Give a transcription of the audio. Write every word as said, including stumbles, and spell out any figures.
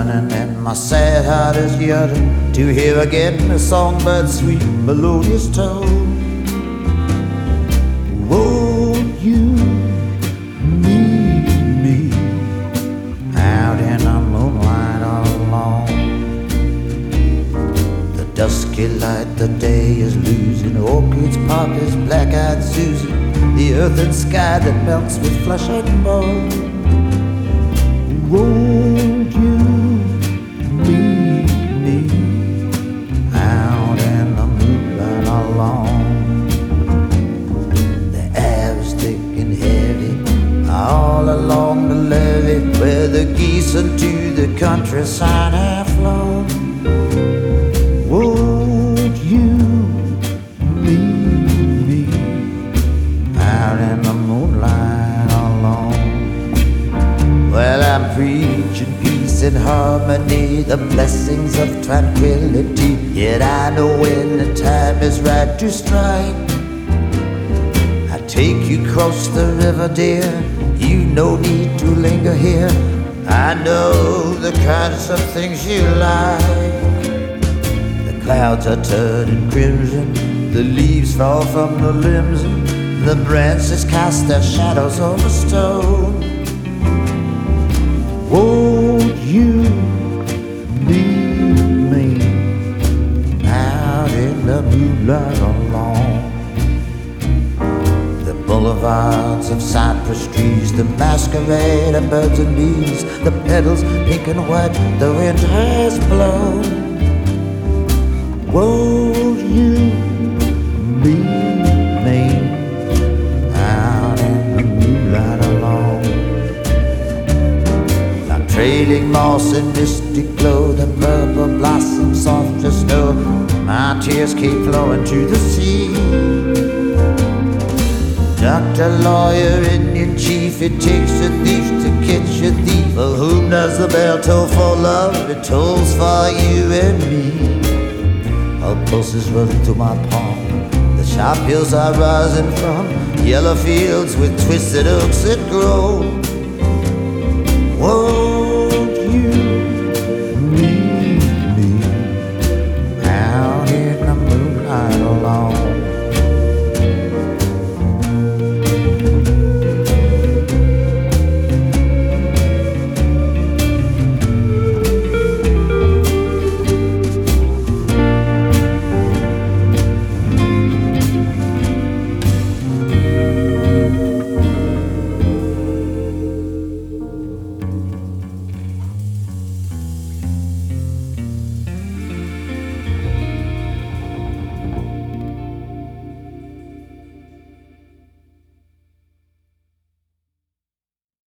shining and my sad heart is yearning to hear again the songbird's sweet melodious tone. Won't you meet me out in the moonlight all alone? The dusky light, the day is losing orchids, poppies, black-eyed Susie, the earth and sky that melts with flesh and bone. Won't you meet me out in the moonlight alone? The air is thick and heavy all along the levee where the geese into the countryside have flown. Won't you meet me out in the moonlight alone? Well, I'm preaching peace and harmony, the blessings of tranquility. Yet I know when the time is right to strike. I take you across the river, dear, you no need to linger here. I know the kinds of things you like. The clouds are turning crimson, the leaves fall from the limbs, the branches cast their shadows on the stone. Won't you meet me out in the moonlight alone? The boulevards of cypress trees, the masquerade of birds and bees, the petals pink and white, the wind has blown. Won't you meet me out in the moonlight alone? Trailing moss and misty glow, the purple blossoms soft as snow, my tears keep flowing to the sea. Doctor, lawyer, Indian chief, it takes a thief to catch a thief. For whom does the bell toll for love? It tolls for you and me. All pulses run through my palm, the sharp hills are rising from yellow fields with twisted oaks that grow. Whoa.